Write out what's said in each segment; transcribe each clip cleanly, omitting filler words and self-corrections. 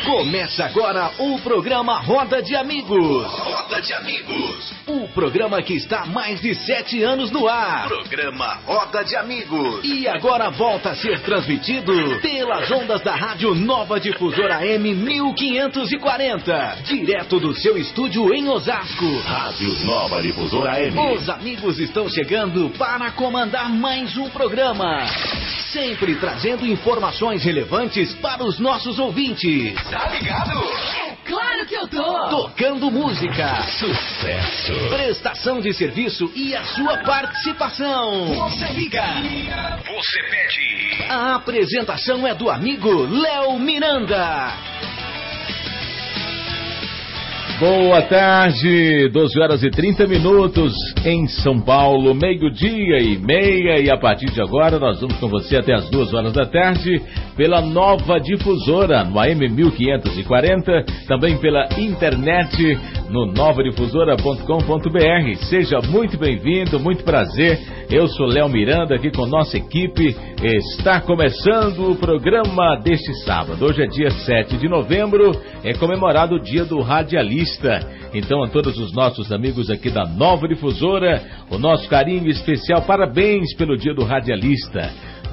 Começa agora o programa Roda de Amigos. Roda de Amigos. O programa que está há mais de 7 anos no ar. Programa Roda de Amigos. E agora volta a ser transmitido pelas ondas da Rádio Nova Difusora AM 1540. Direto do seu estúdio em Osasco. Rádio Nova Difusora AM. Os amigos estão chegando para comandar mais um programa. Sempre trazendo informações relevantes para os nossos ouvintes. Tá ligado? É claro que eu tô! Tocando música, Sucesso. prestação de serviço e a sua participação. Você liga. Você pede. A apresentação é do amigo Léo Miranda. Boa tarde, 12 horas e 30 minutos em São Paulo, 12:30, e a partir de agora nós vamos com você até as 2 horas da tarde pela Nova Difusora, no AM 1540, também pela internet no novadifusora.com.br. Seja muito bem-vindo, muito prazer, eu sou Léo Miranda aqui com nossa equipe. Está começando o programa deste sábado, hoje é dia 7 de novembro, é comemorado o dia do radialista. Então, a todos os nossos amigos aqui da Nova Difusora, o nosso carinho especial, parabéns pelo dia do radialista.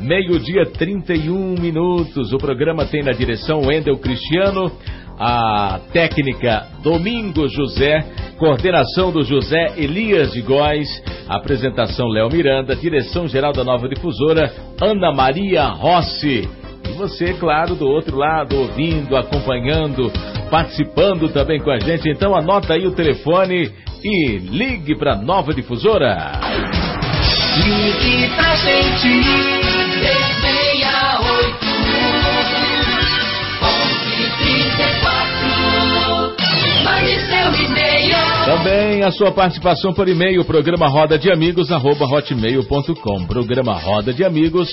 12:31. O programa tem na direção Wendel Cristiano, a técnica Domingos José, coordenação do José Elias de Góes, apresentação Léo Miranda, direção geral da Nova Difusora, Ana Maria Rossi. E você, claro, do outro lado, ouvindo, acompanhando, participando também com a gente. Então anota aí o telefone e ligue para Nova Difusora. Ligue pra gente, 368 1134. Mande seu e-mail. Também a sua participação por e-mail, programa Roda de Amigos, @hotmail.com. Programa Roda de Amigos,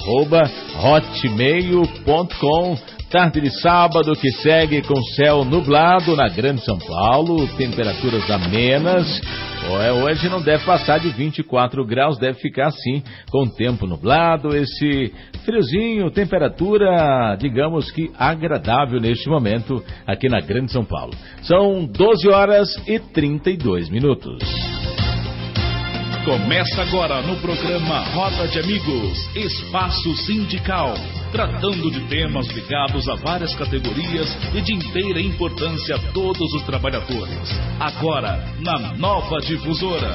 @hotmail.com. Tarde de sábado que segue com céu nublado na Grande São Paulo, temperaturas amenas. Hoje não deve passar de 24 graus, deve ficar assim, com tempo nublado, esse friozinho, temperatura, digamos que agradável neste momento aqui na Grande São Paulo. São 12 horas e 32 minutos. Começa agora no programa Roda de Amigos, Espaço Sindical, tratando de temas ligados a várias categorias e de inteira importância a todos os trabalhadores. Agora, na Nova Difusora.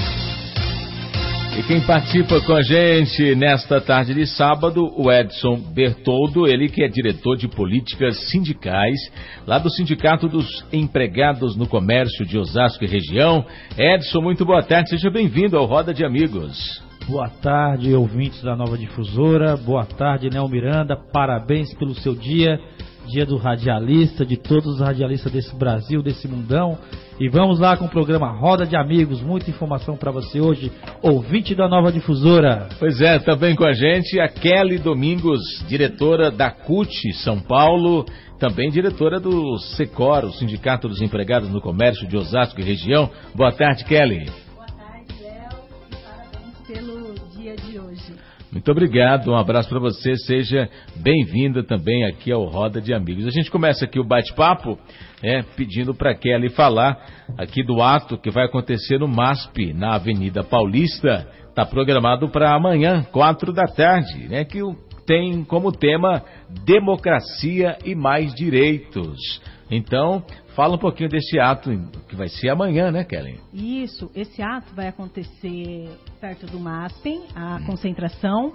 E quem participa com a gente nesta tarde de sábado, o Edson Bertoldo, ele que é diretor de políticas sindicais, lá do Sindicato dos Empregados no Comércio de Osasco e região. Edson, muito boa tarde, seja bem-vindo ao Roda de Amigos. Boa tarde, ouvintes da Nova Difusora, boa tarde, Léo Miranda, parabéns pelo seu dia do radialista, de todos os radialistas desse Brasil, desse mundão. E vamos lá com o programa Roda de Amigos, muita informação para você hoje, ouvinte da Nova Difusora. Pois é, também com a gente a Kelly Domingos, diretora da CUT São Paulo, também diretora do SECOR, o Sindicato dos Empregados no Comércio de Osasco e região. Boa tarde, Kelly. Boa tarde, Léo, e parabéns pelo dia de hoje. Muito obrigado, um abraço para você, seja bem-vinda também aqui ao Roda de Amigos. A gente começa aqui o bate-papo, pedindo para Kelly falar aqui do ato que vai acontecer no MASP, na Avenida Paulista. Está programado para amanhã, 4 da tarde, que tem como tema Democracia e Mais Direitos. Então, fala um pouquinho desse ato que vai ser amanhã, né, Kelly? Isso, esse ato vai acontecer perto do MASP, a concentração,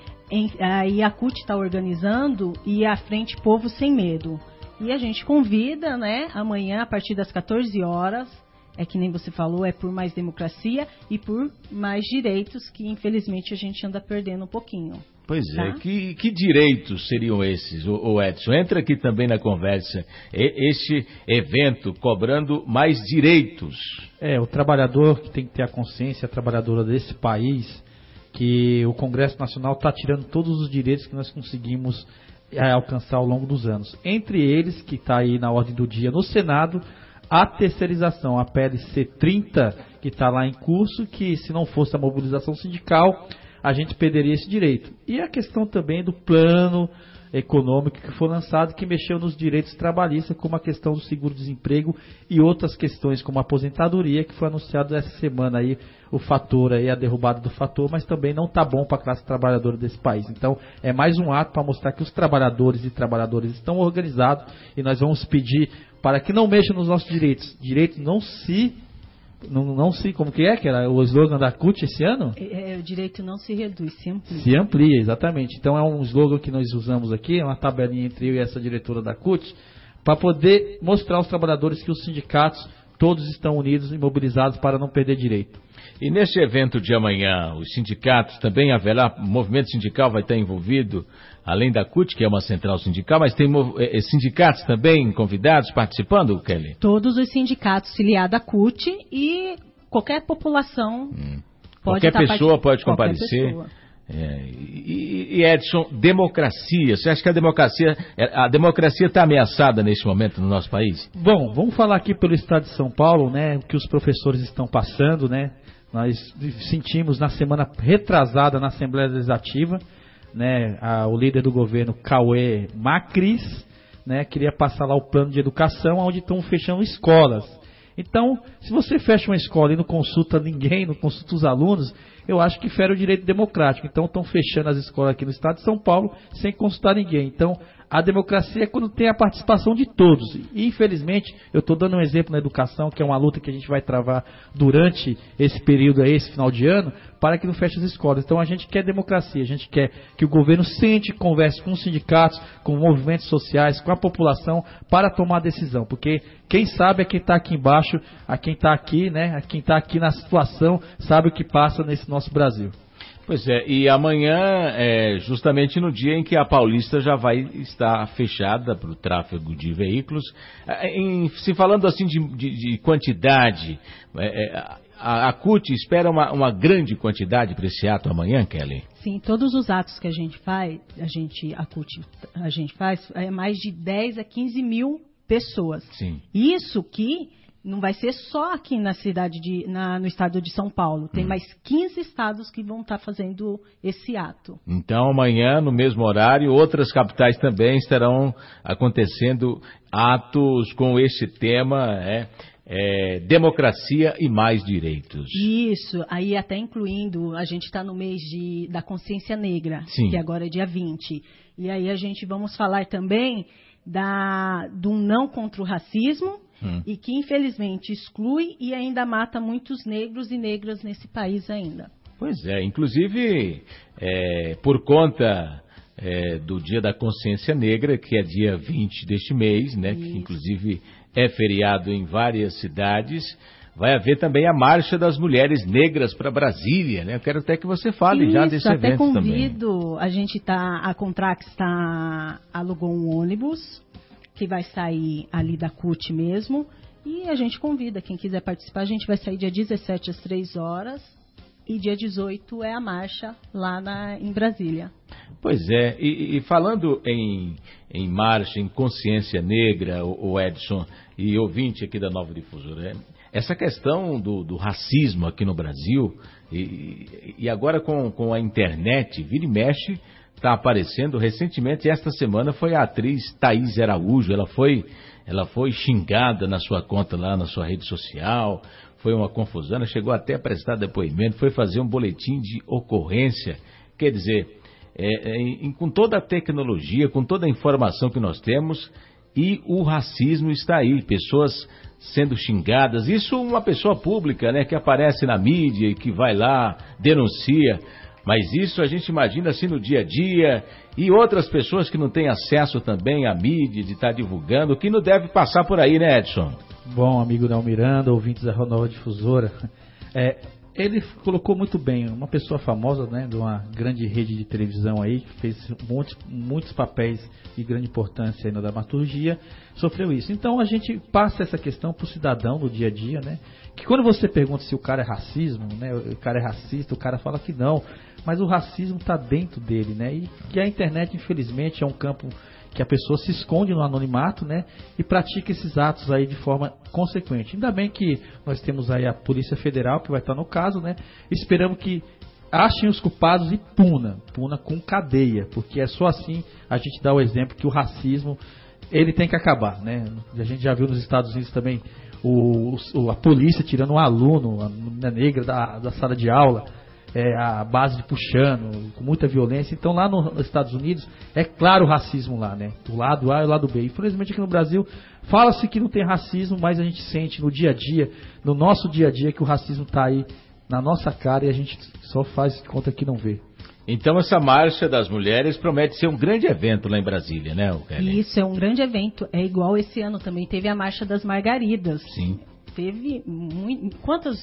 e a CUT está organizando, e a Frente Povo Sem Medo. E a gente convida, amanhã, a partir das 14 horas, é que nem você falou, é por mais democracia e por mais direitos, que infelizmente a gente anda perdendo um pouquinho. Pois é, que direitos seriam esses, o Edson? Entra aqui também na conversa, este evento cobrando mais direitos. O trabalhador que tem que ter a consciência, a trabalhadora desse país, que o Congresso Nacional está tirando todos os direitos que nós conseguimos alcançar ao longo dos anos. Entre eles, que está aí na ordem do dia no Senado, a terceirização, a PLC 30, que está lá em curso, que se não fosse a mobilização sindical, a gente perderia esse direito. E a questão também do plano econômico que foi lançado, que mexeu nos direitos trabalhistas, como a questão do seguro-desemprego e outras questões, como a aposentadoria, que foi anunciado essa semana aí, o fator aí, a derrubada do fator, mas também não está bom para a classe trabalhadora desse país. Então, é mais um ato para mostrar que os trabalhadores e trabalhadoras estão organizados, e nós vamos pedir para que não mexam nos nossos direitos. Direitos não se, como que era o slogan da CUT esse ano? O direito não se reduz, se amplia. Se amplia, exatamente. Então é um slogan que nós usamos aqui, é uma tabelinha entre eu e essa diretora da CUT, para poder mostrar aos trabalhadores que os sindicatos todos estão unidos e mobilizados para não perder direito. E neste evento de amanhã, os sindicatos também haverá, o movimento sindical vai estar envolvido, além da CUT, que é uma central sindical, mas tem sindicatos também convidados participando, Kelly? Todos os sindicatos filiados à CUT e qualquer população pode qualquer pessoa pode comparecer. Pessoa. E Edson, democracia, você acha que a democracia está ameaçada neste momento no nosso país? Bom, vamos falar aqui pelo estado de São Paulo, né, o que os professores estão passando, né? Nós sentimos na semana retrasada na Assembleia Legislativa, né, o líder do governo, Cauê Macris, né, queria passar lá o plano de educação, onde estão fechando escolas. Então, se você fecha uma escola e não consulta ninguém, não consulta os alunos, eu acho que fere o direito democrático. Então, estão fechando as escolas aqui no estado de São Paulo sem consultar ninguém. Então, a democracia é quando tem a participação de todos. E, infelizmente, eu estou dando um exemplo na educação, que é uma luta que a gente vai travar durante esse período aí, esse final de ano, para que não feche as escolas. Então, a gente quer democracia, a gente quer que o governo sente, converse com os sindicatos, com movimentos sociais, com a população, para tomar decisão. Porque quem sabe é quem está aqui embaixo, a quem está aqui, né, a quem está aqui na situação, sabe o que passa nesse nosso Brasil. Pois é, e amanhã é justamente no dia em que a Paulista já vai estar fechada para o tráfego de veículos. Se falando assim de quantidade, a CUT espera uma grande quantidade para esse ato amanhã, Kelly? Sim, todos os atos que a gente faz, a gente faz é mais de 10 a 15 mil pessoas. Sim. Isso que não vai ser só aqui na cidade no estado de São Paulo. Tem mais 15 estados que vão estar fazendo esse ato. Então, amanhã, no mesmo horário, outras capitais também estarão acontecendo atos com esse tema, democracia e mais direitos. Isso, aí até incluindo, a gente está no mês da consciência negra, Sim. Que agora é dia 20. E aí vamos falar também do não contra o racismo, e que infelizmente exclui e ainda mata muitos negros e negras nesse país ainda. Pois é, inclusive por conta do Dia da Consciência Negra, que é dia 20 deste mês, né, que inclusive é feriado em várias cidades, vai haver também a Marcha das Mulheres Negras para Brasília, né? Eu quero até que você fale já desse evento também. Convido, a Contrax alugou um ônibus que vai sair ali da CUT mesmo, e a gente convida quem quiser participar. A gente vai sair dia 17 às 3 horas, e dia 18 é a marcha lá em Brasília. Pois é, e falando em marcha, em consciência negra, o Edson, e ouvinte aqui da Nova Difusora, essa questão do racismo aqui no Brasil, e agora com a internet, vira e mexe, está aparecendo. Recentemente, esta semana, foi a atriz Thaís Araújo. Ela foi xingada na sua conta lá, na sua rede social. Foi uma confusão. Ela chegou até a prestar depoimento, foi fazer um boletim de ocorrência. Quer dizer, com toda a tecnologia, com toda a informação que nós temos, e o racismo está aí. Pessoas sendo xingadas. Isso uma pessoa pública, né, que aparece na mídia e que vai lá, denuncia. Mas isso a gente imagina assim no dia a dia, e outras pessoas que não têm acesso também à mídia, de estar divulgando, que não deve passar por aí, né, Edson? Bom, amigo Nel Miranda, ouvintes da Nova Difusora, ele colocou muito bem, uma pessoa famosa, né, de uma grande rede de televisão aí, que fez muitos papéis de grande importância aí na dramaturgia, sofreu isso. Então a gente passa essa questão para o cidadão no dia a dia, né, que quando você pergunta se o cara é racismo, né, o cara é racista, o cara fala que não, mas o racismo está dentro dele, né, e que a internet, infelizmente, é um campo que a pessoa se esconde no anonimato, né, e pratica esses atos aí de forma consequente. Ainda bem que nós temos aí a Polícia Federal, que vai estar no caso, né, esperamos que achem os culpados e puna com cadeia, porque é só assim a gente dá o exemplo que o racismo ele tem que acabar, né? A gente já viu nos Estados Unidos também a polícia tirando um aluno, a menina negra da sala de aula, a base de puxando, com muita violência. Então lá nos Estados Unidos é claro o racismo lá, né? Do lado A e do lado B. Infelizmente aqui no Brasil fala-se que não tem racismo, mas a gente sente no dia a dia, no nosso dia a dia, que o racismo está aí na nossa cara e a gente só faz conta que não vê. Então essa Marcha das Mulheres promete ser um grande evento lá em Brasília, né, Kelly? Isso, é um grande evento. É igual esse ano também teve a Marcha das Margaridas. Sim. Teve quantas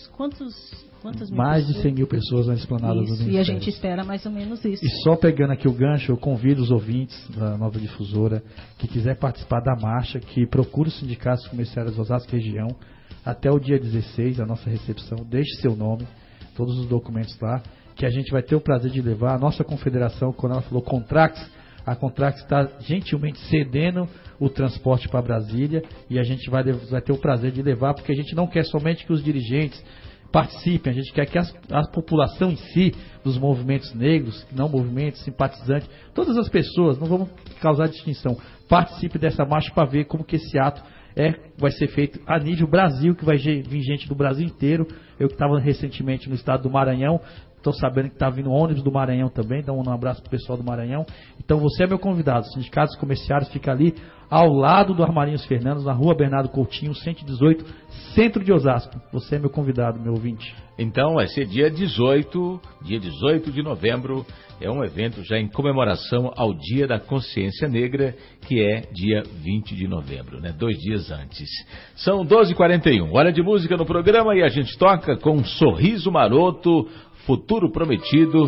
mais de 100 mil pessoas na esplanada do Ministério. E a gente espera mais ou menos isso. E só pegando aqui o gancho, eu convido os ouvintes da Nova Difusora que quiser participar da marcha, que procure os sindicatos comerciais de Osasco região até o dia 16, a nossa recepção. Deixe seu nome, todos os documentos lá, que a gente vai ter o prazer de levar. A nossa confederação, quando ela falou Contrax, a Contrax está gentilmente cedendo o transporte para Brasília e a gente vai ter o prazer de levar, porque a gente não quer somente que os dirigentes participem, a gente quer que a população em si, dos movimentos negros, não movimentos, simpatizantes, todas as pessoas, não vamos causar distinção, participe dessa marcha para ver como que esse ato vai ser feito a nível Brasil, que vai vir gente do Brasil inteiro. Eu que estava recentemente no estado do Maranhão, estou sabendo que está vindo ônibus do Maranhão também, então um abraço para o pessoal do Maranhão. Então você é meu convidado, os sindicatos comerciários ficam ali ao lado do Armarinhos Fernandes, na rua Bernardo Coutinho, 118, centro de Osasco. Você é meu convidado, meu ouvinte. Então vai ser dia 18 de novembro, é um evento já em comemoração ao Dia da Consciência Negra, que é dia 20 de novembro, né? 2 dias antes. São 12h41, hora de música no programa e a gente toca com um Sorriso Maroto, Futuro Prometido,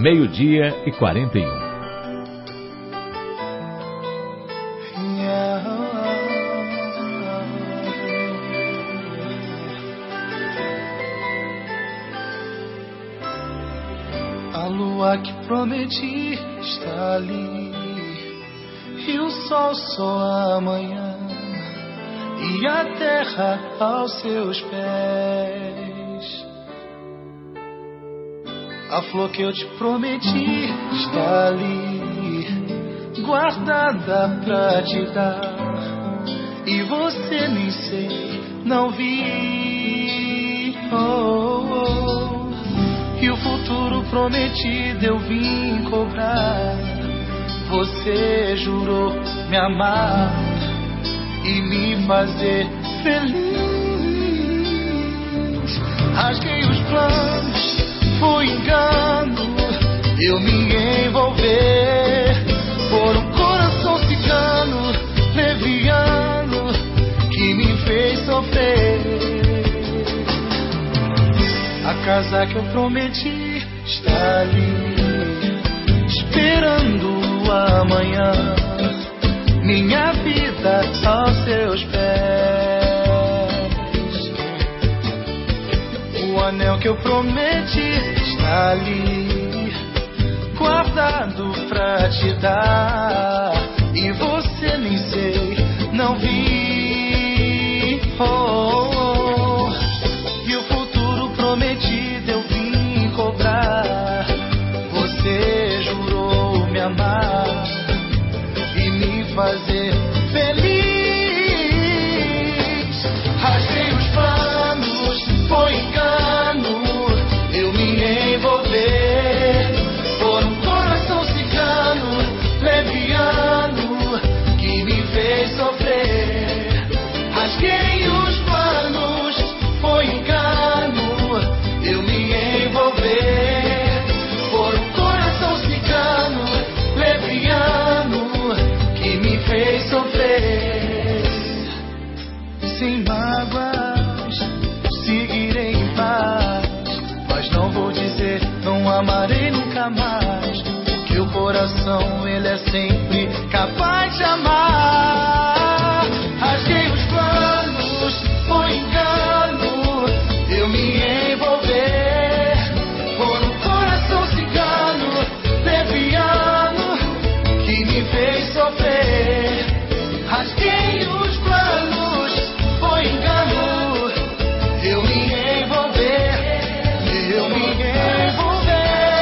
12h41. A lua que prometi está ali, e o sol só amanhã, e a terra aos seus pés. A flor que eu te prometi está ali, guardada pra te dar, e você nem sei, não vi. E o futuro prometido eu vim cobrar. Você jurou me amar e me fazer feliz. Rasguei os planos, foi engano, eu me envolver por um coração cigano, leviano, que me fez sofrer. A casa que eu prometi está ali, esperando o amanhã, minha vida aos seus pés. O anel que eu prometi está ali, guardado pra te dar, e você nem sei, não vi. E o futuro prometido eu vim cobrar. Você jurou me amar e me fazer feliz. Rasguei os planos, foi engano, eu me envolver por um coração cigano, leviano, que me fez sofrer. Rasguei os planos, foi engano, eu me envolver por um coração cigano, leviano, que me fez sofrer. Sem mágoas, seguirei em paz, mas não vou dizer não amarei nunca mais, porque o coração ele é sempre capaz de amar. Rasguei os planos, foi engano, eu me envolver por um coração cigano, leviano, que me fez sofrer. Rasguei os planos, foi engano, eu me envolver, eu me envolver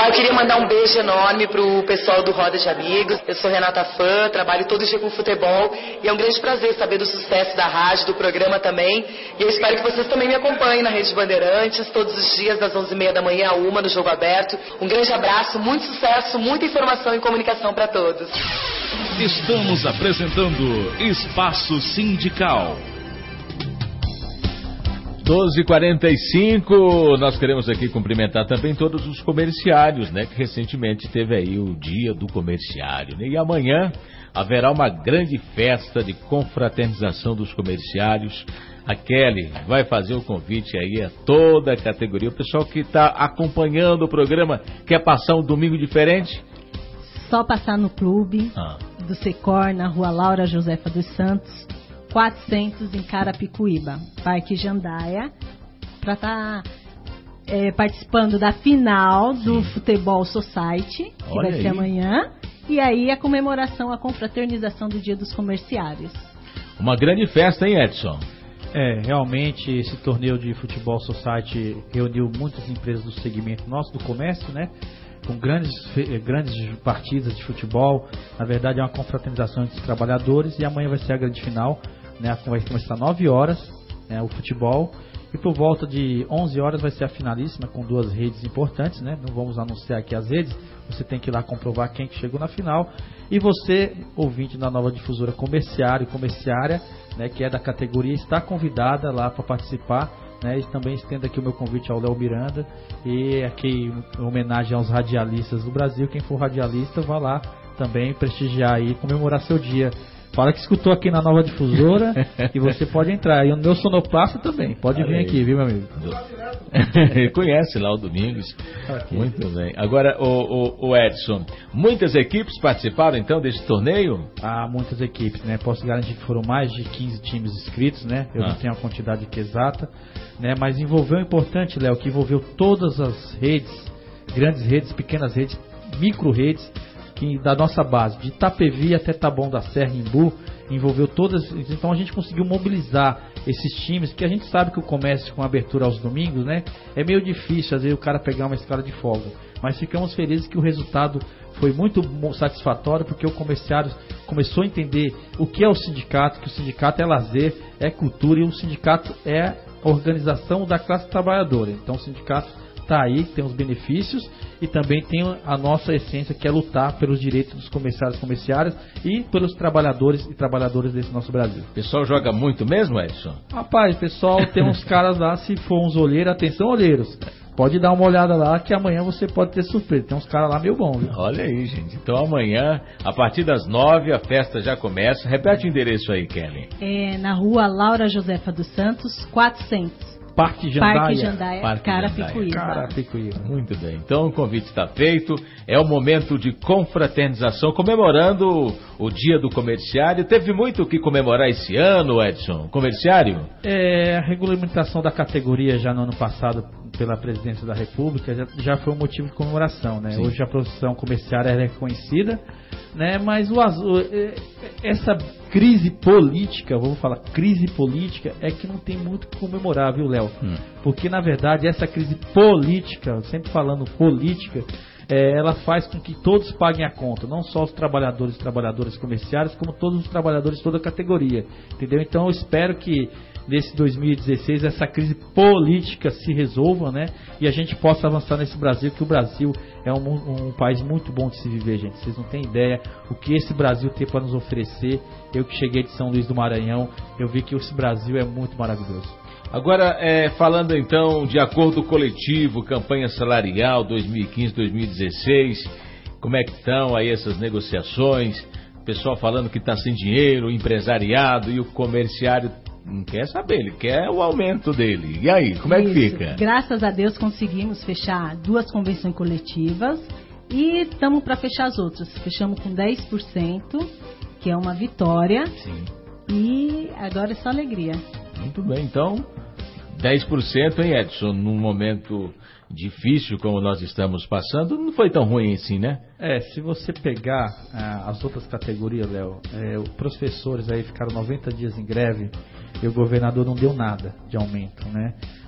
Eu queria mandar um beijo enorme pro pessoal do Roda de Amigos. Eu sou Renata Fã, trabalho todo dia com futebol e é um grande prazer saber do sucesso da rádio, do programa também. E eu espero que vocês também me acompanhem na Rede Bandeirantes, todos os dias das 11h30 da manhã a 1h no Jogo Aberto. Um grande abraço, muito sucesso, muita informação e comunicação para todos. Estamos apresentando Espaço Sindical. 12h45, nós queremos aqui cumprimentar também todos os comerciários, né, que recentemente teve aí o Dia do Comerciário, né? E amanhã haverá uma grande festa de confraternização dos comerciários. A Kelly vai fazer o convite aí a toda a categoria. O pessoal que está acompanhando o programa quer passar um domingo diferente? Só passar no clube do Secor, na rua Laura Josefa dos Santos, 400 em Carapicuíba, Parque Jandaia, para estar participando da final do Futebol Society, que vai ser amanhã, e aí a comemoração, a confraternização do Dia dos Comerciários. Uma grande festa, hein, Edson? Realmente esse torneio de Futebol Society reuniu muitas empresas do segmento nosso, do comércio, né? Com grandes partidas de futebol. Na verdade é uma confraternização entre os trabalhadores, e amanhã vai ser a grande final, né? Vai começar às 9 horas, né, o futebol, e por volta de 11 horas vai ser a finalíssima, com 2 redes importantes, né? Não vamos anunciar aqui as redes, você tem que ir lá comprovar quem que chegou na final. E você, ouvinte da Nova Difusora, comerciário e comerciária, né, que é da categoria, está convidada lá para participar, né? E também estendo aqui o meu convite ao Léo Miranda, e aqui em homenagem aos radialistas do Brasil. Quem for radialista, vá lá também prestigiar e comemorar seu dia. Fala que escutou aqui na Nova Difusora e você pode entrar. E o meu sonoplasta também, pode vir aqui, viu, meu amigo? Conhece lá o Domingos. Okay. Muito bem. Agora, o Edson, muitas equipes participaram então desse torneio? Muitas equipes, né? Posso garantir que foram mais de 15 times inscritos, né? Eu não tenho a quantidade aqui exata, né? Mas envolveu, importante, Léo, que envolveu todas as redes, grandes redes, pequenas redes, micro redes, que da nossa base, de Itapevi até Taboão da Serra, Imbu, envolveu todas. Então a gente conseguiu mobilizar esses times, que a gente sabe que o comércio com abertura aos domingos, né, é meio difícil às vezes o cara pegar uma escala de folga, mas ficamos felizes que o resultado foi muito satisfatório, porque o comerciário começou a entender o que é o sindicato, que o sindicato é lazer, é cultura, e o sindicato é a organização da classe trabalhadora. Então o sindicato está aí, tem os benefícios, e também tem a nossa essência, que é lutar pelos direitos dos comerciários e pelos trabalhadores e trabalhadoras desse nosso Brasil. O pessoal joga muito mesmo, Edson? Rapaz, pessoal, tem uns caras lá, se for uns olheiros, atenção olheiros, pode dar uma olhada lá, que amanhã você pode ter surpresa. Tem uns caras lá meio bons, viu? Olha aí, gente. Então amanhã, a partir das 9, a festa já começa. Repete o endereço aí, Kelly. Na rua Laura Josefa dos Santos, 400. Parque Jandaia, Carapicuíba. Muito bem, então o convite está feito. É o momento de confraternização, comemorando o Dia do Comerciário. Teve muito o que comemorar esse ano, Edson, comerciário? A regulamentação da categoria já no ano passado pela Presidência da República já foi um motivo de comemoração, né? Hoje a profissão comerciária é reconhecida, né? Mas essa crise política, vamos falar crise política, é que não tem muito o que comemorar, viu, Léo? Porque na verdade essa crise política, sempre falando política, ela faz com que todos paguem a conta, não só os trabalhadores e trabalhadoras comerciárias, como todos os trabalhadores de toda a categoria, entendeu? Então eu espero que nesse 2016 essa crise política se resolva, né? E a gente possa avançar nesse Brasil, que o Brasil é um país muito bom de se viver, gente. Vocês não têm ideia o que esse Brasil tem para nos oferecer. Eu que cheguei de São Luís do Maranhão, eu vi que esse Brasil é muito maravilhoso. Agora, falando então de acordo coletivo, campanha salarial 2015-2016, como é que estão aí essas negociações? O pessoal falando que está sem dinheiro, o empresariado, e o comerciário não quer saber, ele quer o aumento dele. E aí, como é que fica? Graças a Deus conseguimos fechar 2 convenções coletivas e estamos para fechar as outras. Fechamos com 10%, que é uma vitória. Sim. E agora é só alegria. Muito bem, então 10%, hein, Edson, num momento difícil como nós estamos passando, não foi tão ruim assim, né? Se você pegar as outras categorias, Léo, os professores aí ficaram 90 dias em greve e o governador não deu nada de aumento, né?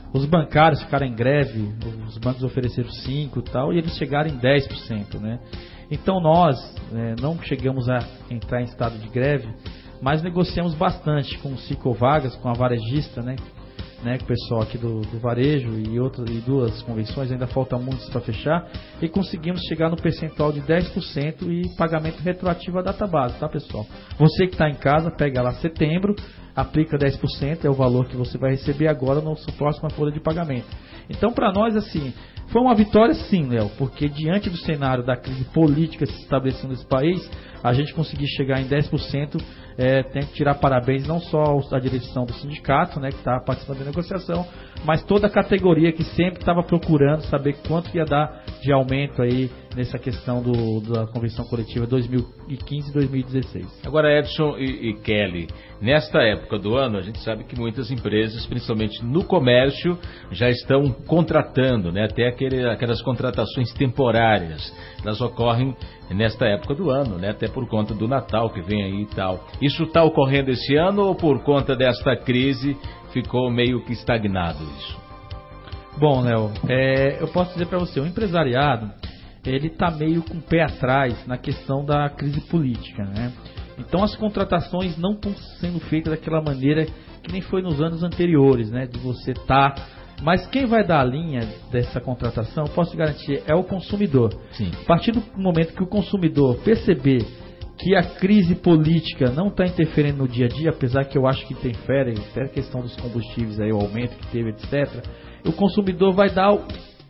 os bancários ficaram em greve, os bancos ofereceram 5% e tal, e eles chegaram em 10%, né? Então nós não chegamos a entrar em estado de greve, mas negociamos bastante com o Cicovagas, com a varejista, né? Com o pessoal aqui do varejo e 2 convenções, ainda falta muitos para fechar, e conseguimos chegar no percentual de 10% e pagamento retroativo à data base, tá, pessoal? Você que está em casa, pega lá setembro, aplica 10%, é o valor que você vai receber agora na sua próxima folha de pagamento. Então, para nós, assim, foi uma vitória sim, Léo, porque diante do cenário da crise política se estabelecendo nesse país, a gente conseguir chegar em 10%, tem que tirar parabéns não só à direção do sindicato, né, que está participando da negociação, mas toda a categoria que sempre estava procurando saber quanto ia dar de aumento aí nessa questão da convenção coletiva 2015 e 2016. Agora, Edson e Kelly, nesta época do ano, a gente sabe que muitas empresas, principalmente no comércio, já estão contratando, né? Até aquelas contratações temporárias. Elas ocorrem nesta época do ano, né? Até por conta do Natal que vem aí e tal. Isso está ocorrendo esse ano ou por conta desta crise ficou meio que estagnado isso? Bom, Léo, eu posso dizer para você, o empresariado, ele está meio com o pé atrás na questão da crise política, né? Então as contratações não estão sendo feitas daquela maneira que nem foi nos anos anteriores, né? De você Mas quem vai dar a linha dessa contratação, eu posso te garantir, é o consumidor. Sim. A partir do momento que o consumidor perceber que a crise política não está interferindo no dia a dia, apesar que eu acho que interfere, até a questão dos combustíveis, aí, o aumento que teve, etc., o consumidor vai dar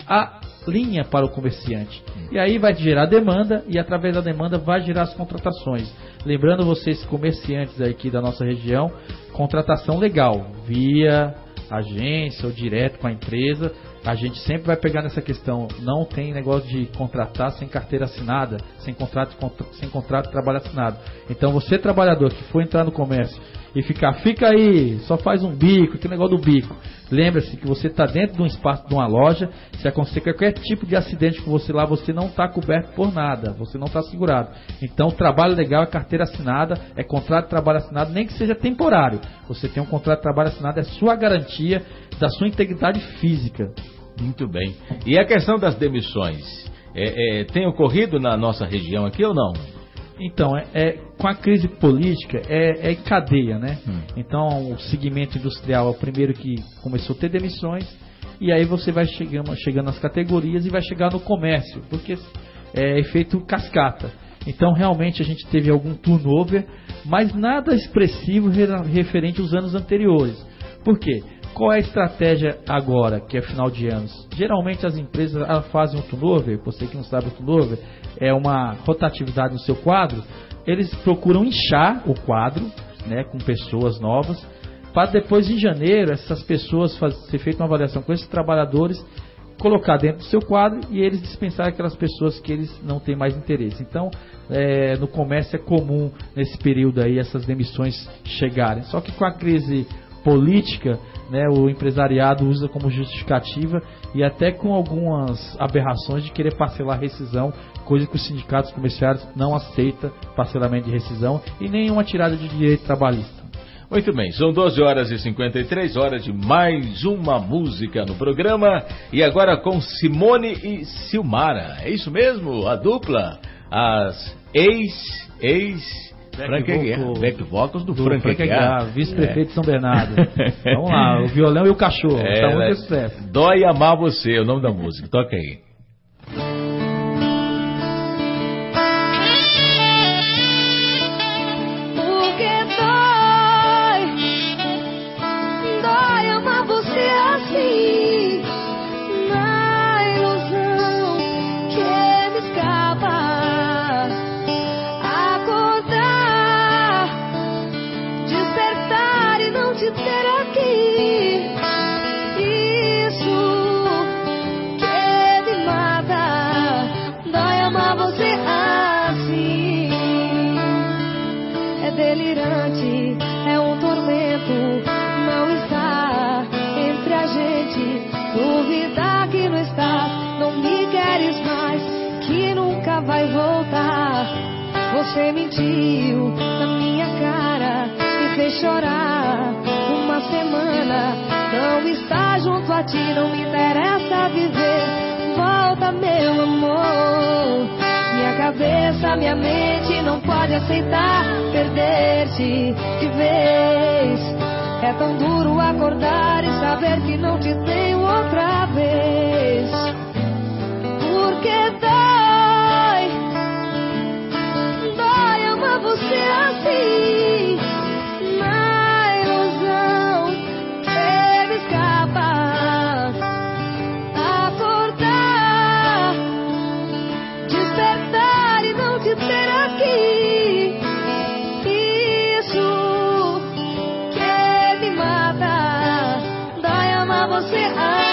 a linha para o comerciante. E aí vai gerar demanda e através da demanda vai gerar as contratações. Lembrando vocês, comerciantes aqui da nossa região, contratação legal, via agência ou direto com a empresa. A gente sempre vai pegar nessa questão, não tem negócio de contratar sem carteira assinada, sem contrato de trabalho assinado. Então você, trabalhador que for entrar no comércio e fica aí, só faz um bico, que negócio do bico. Lembre-se que você está dentro de um espaço de uma loja, se acontecer qualquer tipo de acidente com você lá, você não está coberto por nada, você não está segurado. Então, trabalho legal é carteira assinada, é contrato de trabalho assinado, nem que seja temporário. Você tem um contrato de trabalho assinado, é sua garantia da sua integridade física. Muito bem. E a questão das demissões, tem ocorrido na nossa região aqui ou não? Então, com a crise política, é em cadeia, né? Então, o segmento industrial é o primeiro que começou a ter demissões, e aí você vai chegando nas categorias e vai chegar no comércio, porque é efeito cascata. Então, realmente, a gente teve algum turnover, mas nada expressivo referente aos anos anteriores. Por quê? Qual é a estratégia agora, que é final de anos? Geralmente as empresas fazem um turnover, você que não sabe o turnover, é uma rotatividade no seu quadro, eles procuram inchar o quadro, né, com pessoas novas, para depois em janeiro essas pessoas ser feita uma avaliação com esses trabalhadores, colocar dentro do seu quadro e eles dispensar aquelas pessoas que eles não têm mais interesse. Então, no comércio é comum nesse período aí essas demissões chegarem. Só que com a crise política, né, o empresariado usa como justificativa e até com algumas aberrações de querer parcelar rescisão, coisa que os sindicatos comerciários não aceitam, parcelamento de rescisão e nenhuma tirada de direito trabalhista. Muito bem, são 12 horas e 53 horas de mais uma música no programa e agora com Simone e Silmara, é isso mesmo? A dupla, as back vocals do Frank Aguiar, vice-prefeito de São Bernardo. Vamos lá, o violão e o cachorro, tá muito sucesso. Dói Amar Você, é o nome da música, toca aí. Você mentiu na minha cara, me fez chorar uma uma semana. Não está junto a ti, não me interessa viver. Volta, meu amor. Minha cabeça, minha mente não pode aceitar perder-te de vez. É tão duro acordar e saber que não te tenho outra vez. Porque dói amar você assim, na ilusão que me escapa. Acordar, despertar e não te ter aqui. Isso que me mata. Dói amar você assim.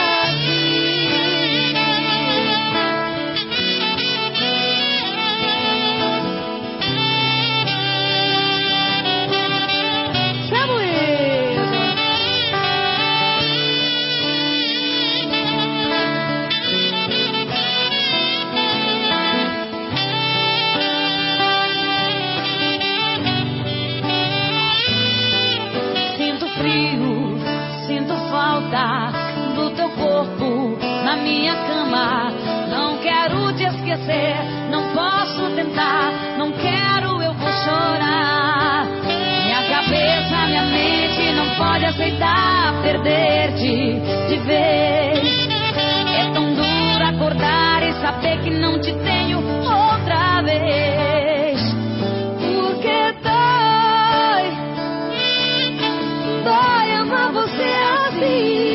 Do teu corpo na minha cama. Não quero te esquecer, não posso tentar. Não quero, eu vou chorar. Minha cabeça, minha mente não pode aceitar perder-te de vez. É tão duro acordar e saber que não te tenho outra vez. Porque dói amar você assim.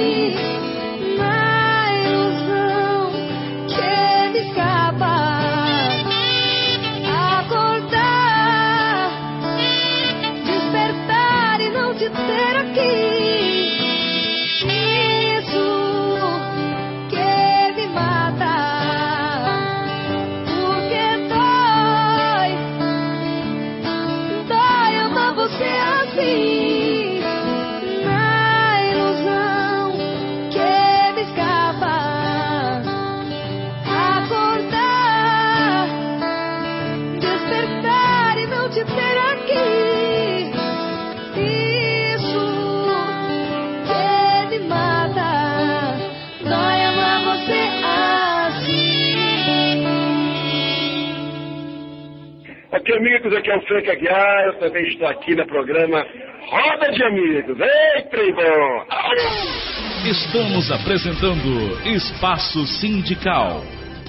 Ter aqui, isso que me mata. Porque dói amar você assim, na ilusão que me escapa. Acordar, despertar e não te ter aqui. Aqui, amigos, aqui é o Frank Aguiar. Eu também estou aqui no programa Roda de Amigos. Ei, trem bom! Estamos apresentando Espaço Sindical.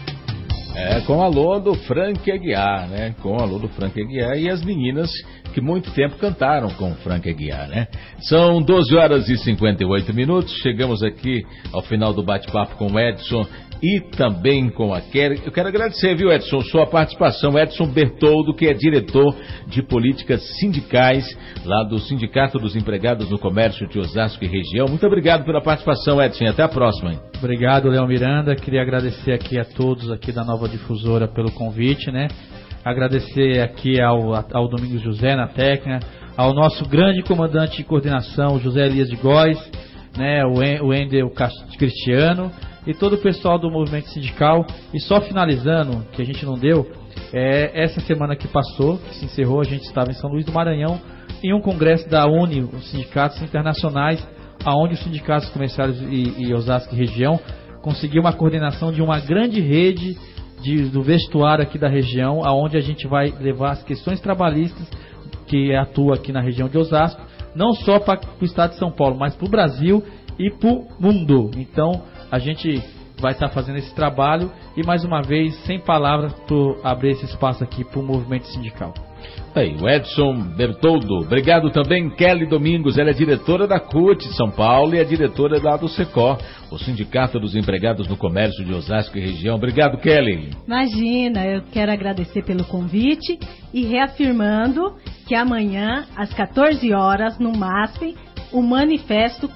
Com a alô do Frank Aguiar, né? Com a alô do Frank Aguiar e as meninas que muito tempo cantaram com o Frank Aguiar, né? São 12 horas e 58 minutos. Chegamos aqui ao final do bate-papo com o Edson e também com a Kelly. Eu quero agradecer, viu, Edson, sua participação. Edson Bertoldo, que é diretor de políticas sindicais lá do Sindicato dos Empregados no Comércio de Osasco e região. Muito obrigado pela participação, Edson, e até a próxima. Hein? Obrigado, Léo Miranda. Queria agradecer aqui a todos aqui da Nova Difusora pelo convite, né? Agradecer aqui ao Domingos José na técnica, ao nosso grande comandante de coordenação, José Elias de Góes, né? O Wendel Cristiano e todo o pessoal do movimento sindical. E só finalizando, que a gente não deu, essa semana que passou, que se encerrou, a gente estava em São Luís do Maranhão, em um congresso da UNE, os sindicatos internacionais, aonde os sindicatos comerciais e Osasco e região conseguiu uma coordenação de uma grande rede do vestuário aqui da região, aonde a gente vai levar as questões trabalhistas que atua aqui na região de Osasco, não só para o estado de São Paulo, mas para o Brasil e para o mundo. Então, a gente vai estar fazendo esse trabalho e, mais uma vez, sem palavras, por abrir esse espaço aqui para o movimento sindical. Aí, o Edson Bertoldo. Obrigado também, Kelly Domingos. Ela é diretora da CUT São Paulo e é diretora lá do SECOR, o Sindicato dos Empregados no Comércio de Osasco e região. Obrigado, Kelly. Imagina, eu quero agradecer pelo convite e reafirmando que amanhã, às 14 horas, no MASP, o manifesto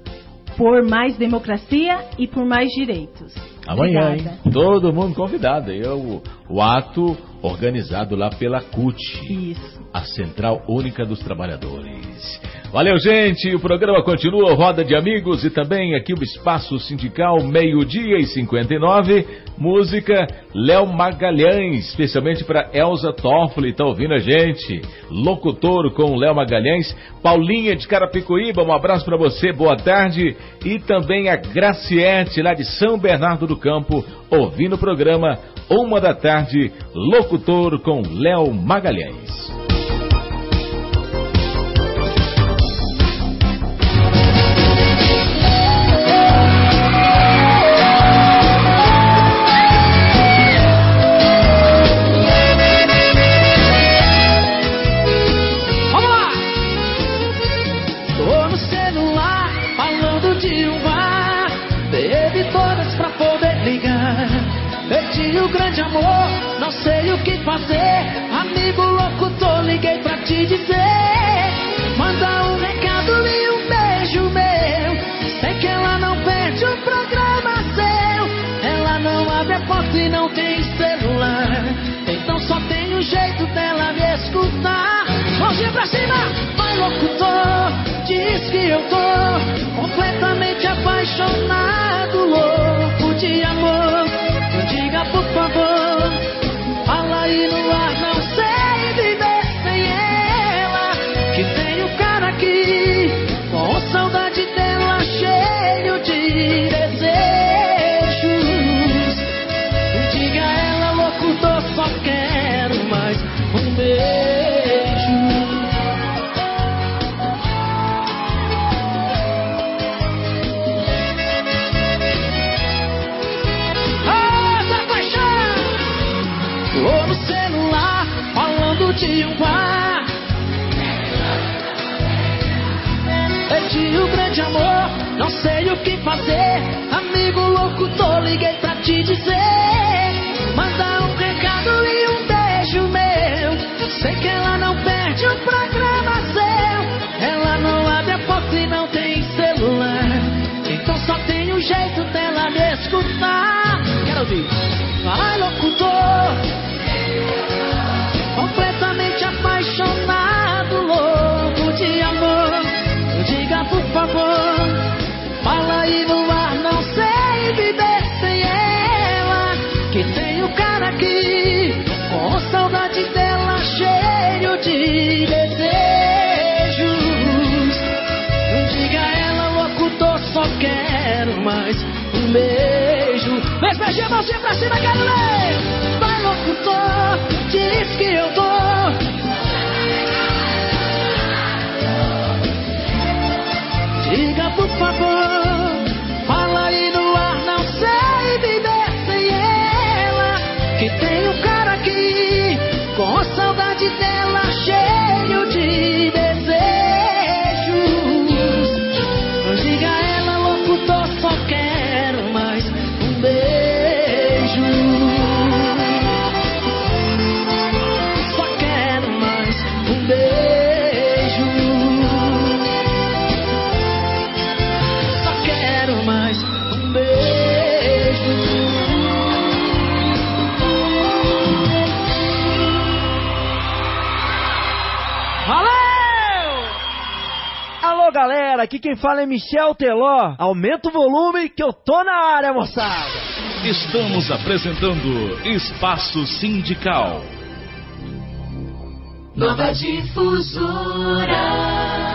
por mais democracia e por mais direitos. Amanhã, Obrigada. hein? Todo mundo convidado. O ato organizado lá pela CUT. Isso. A Central Única dos Trabalhadores. Valeu, gente. O programa continua, Roda de Amigos e também aqui o Espaço Sindical, 12:59. Música Léo Magalhães, especialmente para Elza Toffoli, tá ouvindo a gente. Locutor com Léo Magalhães. Paulinha de Carapicuíba, um abraço para você, boa tarde. E também a Graciete, lá de São Bernardo do Campo, ouvindo o programa 1 da tarde, Locutor com Léo Magalhães. Grande amor, não sei o que fazer. Amigo locutor, liguei pra te dizer. Manda um recado e um beijo meu. Sei que ela não perde o programa seu. Ela não abre a porta e não tem celular. Então só tem um jeito dela me escutar. Mãozinha pra cima, vai locutor. Diz que eu tô completamente apaixonado, louco de amor. Diga por favor, fala aí no ar, não sei viver sem ela. Que tem um cara aqui, com saudade dela, cheio de desejos. Diga a ela, locutor, só quero mais um beijo. Ou no celular, falando de um bar. Perdi o grande amor, não sei o que fazer. Amigo locutor, liguei pra te dizer. Manda um recado e um beijo meu. Sei que ela não perde o programa seu. Ela não abre a porta e não tem celular. Então só tem um jeito dela me escutar. Quero ouvir. Vai locutor, completamente apaixonado, louco de amor. Diga por favor, fala aí no ar, não sei viver sem ela. Que tem um cara aqui, com saudade dela, cheio de desejos. Diga a ela, locutor, só quero mais um beijo. Mas beijinho, mãozinha pra cima, quero ler. Vai locutor, diz que eu tô. Diga por favor, fala aí no ar, não sei viver sem ela. Que tem um cara aqui, com saudade dela, cheio de desejos. Diga a ela, locutor, só quero mais um beijo. Só quero mais um beijo. Só quero mais um beijo. Valeu! Alô galera, aqui quem fala é Michel Teló. Aumenta o volume que eu tô na área, moçada. Estamos apresentando Espaço Sindical. Nova Difusora.